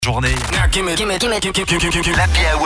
Journée. L'Happy Hour.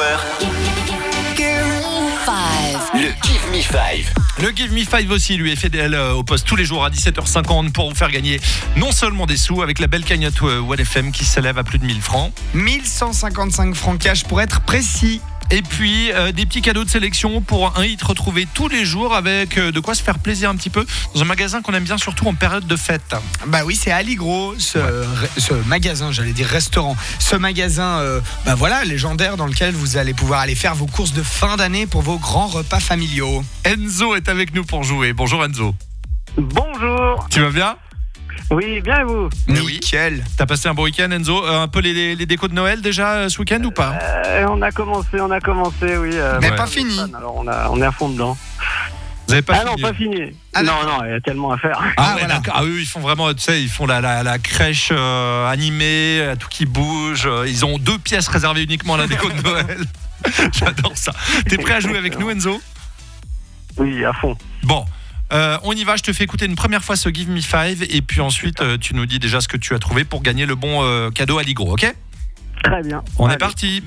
Le Give Me Five. Le Give Me Five aussi, lui, est fidèle au poste tous les jours à 17h50 pour vous faire gagner non seulement des sous avec la belle cagnotte OneFM qui s'élève à plus de 1000 francs. 1155 francs cash pour être précis. Et puis des petits cadeaux de sélection pour un hit retrouvé tous les jours avec de quoi se faire plaisir un petit peu dans un magasin qu'on aime bien surtout en période de fête. Bah oui, c'est Aligro, ce magasin, j'allais dire restaurant. Ce magasin légendaire dans lequel vous allez pouvoir aller faire vos courses de fin d'année pour vos grands repas familiaux. Enzo est avec nous pour jouer. Bonjour Enzo. Bonjour. Tu vas bien ? Oui, bien et vous? Nickel. T'as passé un bon week-end Enzo? Un peu les décos de Noël déjà ce week-end ou pas? On a commencé, oui. Mais pas fini. Alors on est à fond dedans. Vous avez pas fini? Non, pas fini. Ah, non, il y a tellement à faire. Voilà. D'accord. Ah oui, ils font vraiment, tu sais, ils font la crèche animée, tout qui bouge. Ils ont 2 pièces réservées uniquement à la déco de Noël. J'adore ça. T'es prêt à jouer avec nous Enzo? Oui, à fond. Bon. On y va, je te fais écouter une première fois ce Give Me Five et puis ensuite tu nous dis déjà ce que tu as trouvé pour gagner le bon cadeau Aligro, ok? Très bien. On Allez. est parti.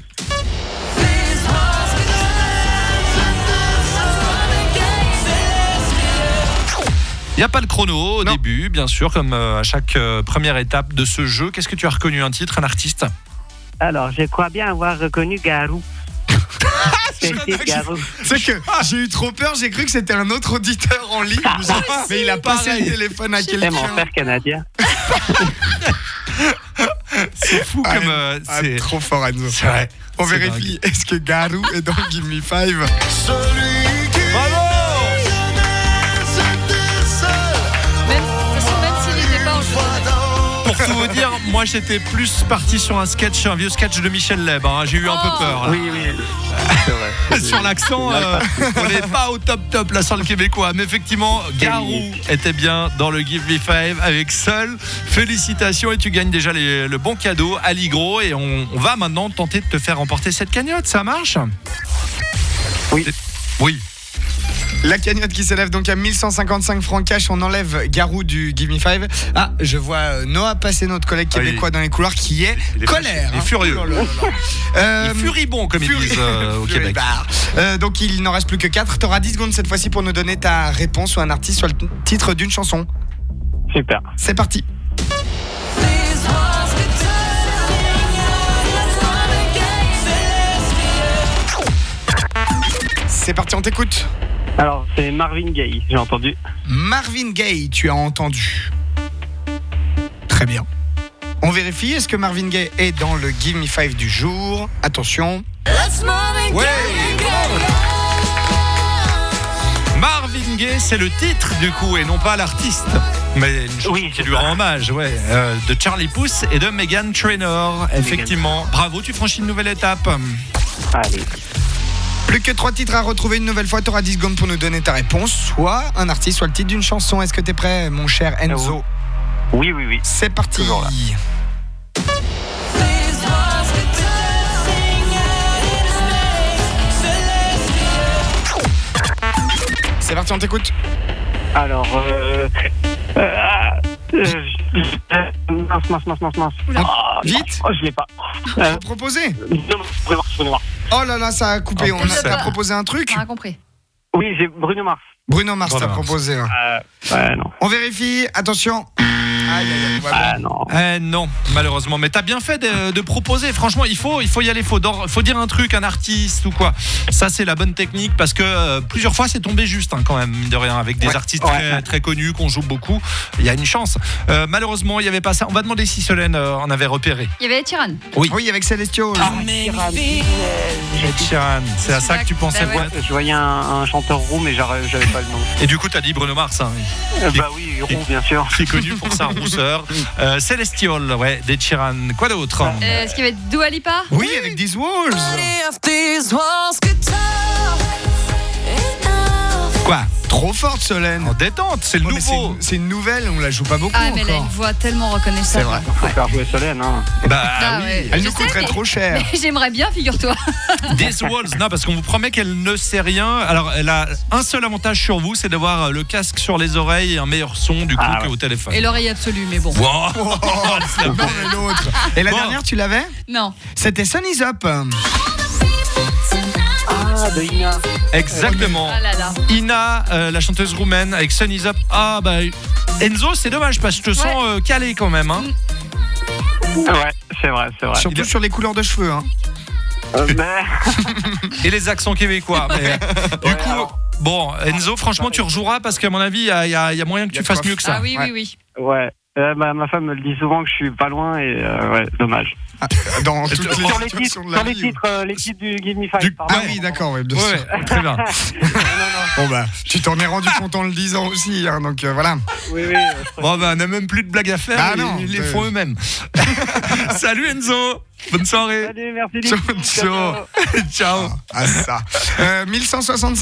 Il n'y a pas le chrono au début, bien sûr, comme à chaque première étape de ce jeu. Qu'est-ce que tu as reconnu? Un titre, un artiste? Alors, je crois bien avoir reconnu Garou. C'était Garou. C'est que j'ai eu trop peur, j'ai cru que c'était un autre auditeur en ligne. Mais il a passé le téléphone à C'est quelqu'un. mon frère canadien. C'est fou comme... c'est trop fort Enzo. c'est vrai. On C'est vérifie, est-ce que Garou est dans Give Me Five? Même s'il n'était pas en jeu. Pour tout vous dire, moi j'étais plus parti sur un vieux sketch de Michel Leb. J'ai eu un peu peur. Là. Oui. C'est vrai. Sur l'accent, on n'est pas au top là sur le québécois. Mais effectivement, Garou était bien dans le Give Me Five avec Seul. Félicitations et tu gagnes déjà le bon cadeau Aligro. Et on va maintenant tenter de te faire remporter cette cagnotte. Ça marche? Oui. La cagnotte qui s'élève donc à 1155 francs cash. On enlève Garou du Give Me Five. Ah, je vois Noah passer, notre collègue québécois dans les couloirs, qui est colère. Il est furieux. Il est furibond comme ils disent au Québec. Donc il n'en reste plus que 4. T'auras 10 secondes cette fois-ci pour nous donner ta réponse, soit un artiste, soit le titre d'une chanson. Super. C'est parti. C'est parti, on t'écoute. Alors, c'est Marvin Gaye, j'ai entendu. Marvin Gaye, tu as entendu. Très bien. On vérifie, est-ce que Marvin Gaye est dans le Give Me Five du jour? Attention. Ouais. Marvin Gaye, c'est le titre du coup et non pas l'artiste. Mais une chanson qui lui rend hommage, de Charlie Puth et de Meghan Trainor. Effectivement. Bravo, tu franchis une nouvelle étape. Allez. Plus que 3 titres à retrouver une nouvelle fois. Tu auras 10 secondes pour nous donner ta réponse. Soit un artiste, soit le titre d'une chanson. Est-ce que tu es prêt, mon cher Enzo? Oui. C'est parti. Toujours là. C'est parti, on t'écoute. Alors, mince. Vite. Oh, je l'ai pas. Vous proposez? Bruno Mars. Oh là là, ça a coupé. On ça t'a va. proposé un truc? On a compris. Oui, j'ai Bruno Mars. Bruno Mars Bruno t'a Mars. proposé. Non. On vérifie. Attention. Aïe, voilà. Non. Non, malheureusement. Mais t'as bien fait de proposer. Franchement, il faut y aller. Faut dire un truc, un artiste ou quoi. Ça, c'est la bonne technique parce que plusieurs fois, c'est tombé juste quand même, mine de rien, avec des artistes très, très connus qu'on joue beaucoup. Il y a une chance. Malheureusement, il n'y avait pas ça. On va demander si Solène en avait repéré. Il y avait Tyrann. Oui, avec Celestial. Ed Sheeran, c'est à ça que tu pensais. Bah ouais. Je voyais un chanteur roux, mais j'avais pas le nom. Et du coup, t'as dit Bruno Mars. Bah oui, roux, bien sûr. Qui est connu pour sa rousseur. Celestial, d'Ed Sheeran. Quoi d'autre? Est-ce qu'il y avait Dua Lipa? Oui, avec These Walls. Quoi? Trop forte, Solène. En détente, c'est le Ouais, mais nouveau. c'est une nouvelle, on la joue pas beaucoup Ah, mais elle a encore. une voix tellement reconnaissable. C'est vrai. Faut faire jouer Solène, hein. Bah Ah oui. ouais. Elle Je nous sais, coûterait mais- trop cher. Mais j'aimerais bien, figure-toi. This Walls, non, parce qu'on vous promet qu'elle ne sait rien. Alors, elle a un seul avantage sur vous, c'est d'avoir le casque sur les oreilles et un meilleur son du coup Ah, qu'au téléphone. Et l'oreille absolue, mais bon. Wow. Oh, non, mais l'autre. Et la Bon. dernière, tu l'avais? Non. C'était Sunny's Up. Ah, de Ina. Exactement. Ah là là. Ina, la chanteuse roumaine, avec Sunny's Up. Ah bah Enzo, c'est dommage parce que je te sens calé quand même. Hein. Ouais, c'est vrai. Surtout sur les couleurs de cheveux. Hein. Mais... Et les accents québécois. Mais, du coup, alors- bon, Enzo, franchement, tu rejoueras parce qu'à mon avis, il y a moyen que Il y a tu fasses quoi mieux que ça. Ah oui, Ouais. oui. Ouais. Ma femme me le dit souvent que je suis pas loin et ouais, dommage. Dans toutes les Sur les titres, situations de la vie. les titres du Give Me Five. Du- pardon. Ah oui, d'accord, oui, bien sûr. Ouais, très bien. Bon bah, tu t'en es rendu compte en le disant aussi, hein, donc voilà. Oui. Bon, bah, on n'a même plus de blagues à faire. Ah non, ils les font eux-mêmes. Salut Enzo. Bonne soirée. Salut, merci. Ciao, les filles. ciao. Ciao. Ah ça. 1165.